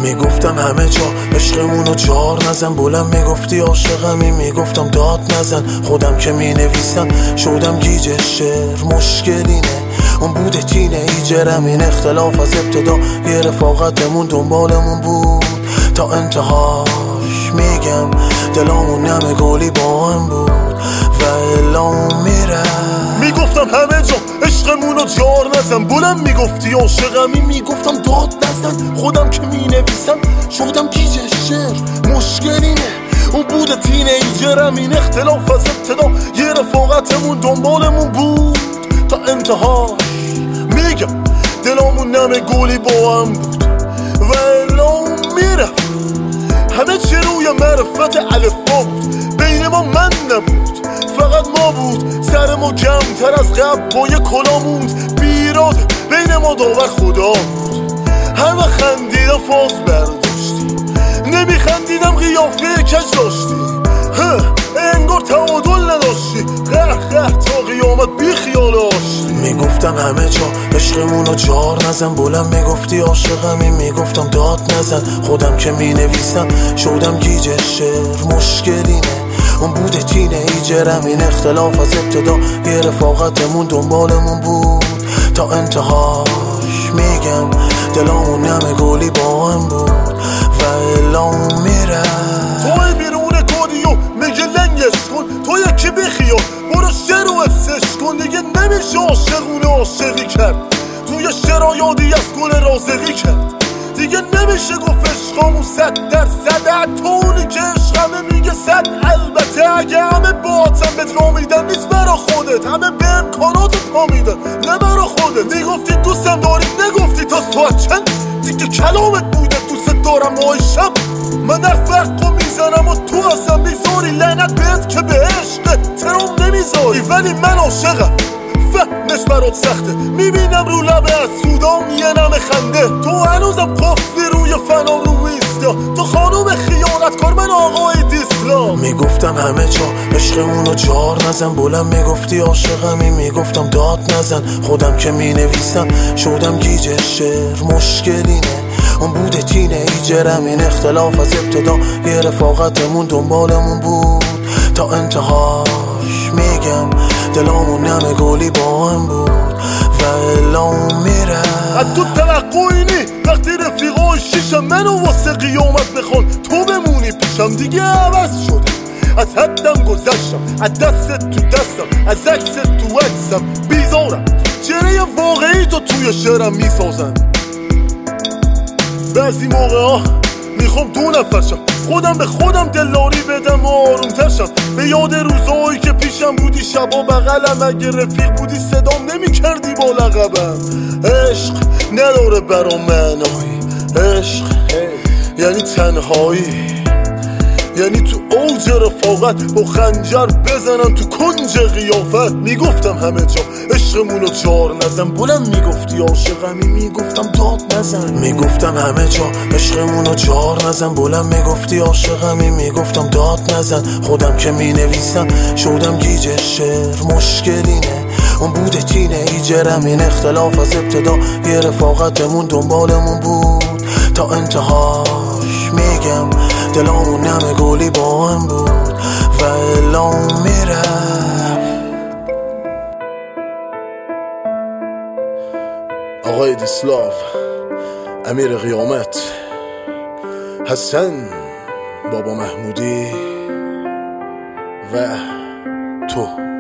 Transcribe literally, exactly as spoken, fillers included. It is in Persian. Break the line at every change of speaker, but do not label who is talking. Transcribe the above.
میگفتم همه جا عشقمونو جار نزن، بلند میگفتی عاشقمی، میگفتم داد نزن. خودم که مینویسم شدم گیج شعر، مشکلینه اون بوده تینیجرم. این اختلاف از ابتدا یه رفاقتمون دنبالمون بود تا انتهاش. میگم دلامون نمه گلی با هم بود و الان میره.
میگفتم همه جا عشقمونو جار نزن، بلند میگفتی عاشقمی، میگفتم داد نزن. خودم که مینویسم شدم گیج شعر، مشکلینه اون بوده تینیجرم. این اختلاف از ابتدا یه رفاقتمون دنبالمون بود تا انتهاش. میگم دلامون نمه گلی با هم بود و الان میرفت. همه چی روی معرفت الفبا بود، بین ما من نبود فقط ما بود. سر ما کمتر از قبل با یه کلا موند، بیراده بین ما داور خدا بود. هر وقت خندیدم فاز برداشتی، نمیخندیدم قیافه کج داشتی. انگار تعادل نداشتی، قهر قهر تا قیامت بی خیال آشتی.
میگفتم همه جا عشقمونو جار نزن، بلند میگفتی عاشقمی، میگفتم داد نزن. خودم که مینویسم شدم گیج شعر، مشکلینه اون بوده تینیجرم. این اختلاف از ابتدا یه رفاقتمون دنبالمون بود تا انتهاش. میگم دلامون نمه گلی با هم بود و الان میره.
توی بیرون کودیو میگه لنگش کن، تو یکی بخیا برو شعر و افسش کن. دیگه نمیشه عاشقونه عاشقی کرد، توی شعر یادی از گل رازقی کرد. دیگه نمیشه گفت عشقامون صد در صد. حتی اونی که عشقمه میگه صد. البته اگه همه باعتم بهت را میدن نیست برا خودت، همه به امکانات پا میدن نه برا خودت. میگفتی دوستم داری، نگفتی تا ساعت چند. دیگه کلامت بوده دوست دارم آیشم. من افقو میزنم و تو اصلا میذاری، لعنت بهت که به عشق ترام نمیذاری. ولی من عاشقم فهمش برات سخته، میبینم رو لبه از سودام یه نمه خنده. تو هنوزم قفلی روی فنام رو ایستا، تو خانوم خیانت کار من آقای دیسلا.
میگفتم همه جا عشقمونو جار نزن، بلند میگفتی عاشقمی، میگفتم داد نزن. خودم که مینویسم شدم گیج شعر، مشکلینه اون بوده تینیجرم. این اختلاف از ابتدا یه رفاقتمون دنبالمون بود تا انتهاش. میگم دلامون نمه گلی با هم بود و الان میره.
از تو توقعی نی وقتی رفیقای شیشم منو واسه قیامت بخوان، تو بمونی پیشم. دیگه عوض شده، از حدم گذشتم، از دست تو دستم، از عکس تو عکسم. بیزارم چهره واقعی تو توی شعرم میسازن. بعضی موقع ها میخوام دو نفرشم، خودم به خودم دلاری بدم و آروم ترشم. به یاد روزایی که پیشم بودی شبا بغلم، اگه رفیق بودی صدام نمی کردی با لقبم. عشق نداره برام معنایی، عشق یعنی تنهایی، یعنی تو اوج رفاقت با خنجر بزنن تو کنج قیافت. میگفتم همه جا عشقمونو جار نزن، بلند میگفتی عاشقمی، میگفتم داد نزن.
میگفتم همه جا عشقمونو جار نزن، بلند میگفتی عاشقمی، میگفتم داد نزن. خودم که مینویسم شدم گیج شعر، مشکلینه اون بوده تینیجرم. این اختلاف از ابتدا یه رفاقتمون دنبالمون بود تا انتهاش. میگم دلامون نمه گلی با هم بود و الان میره.
آقای دیسلاو، امیر قیامت، حسن، بابا محمودی و تو.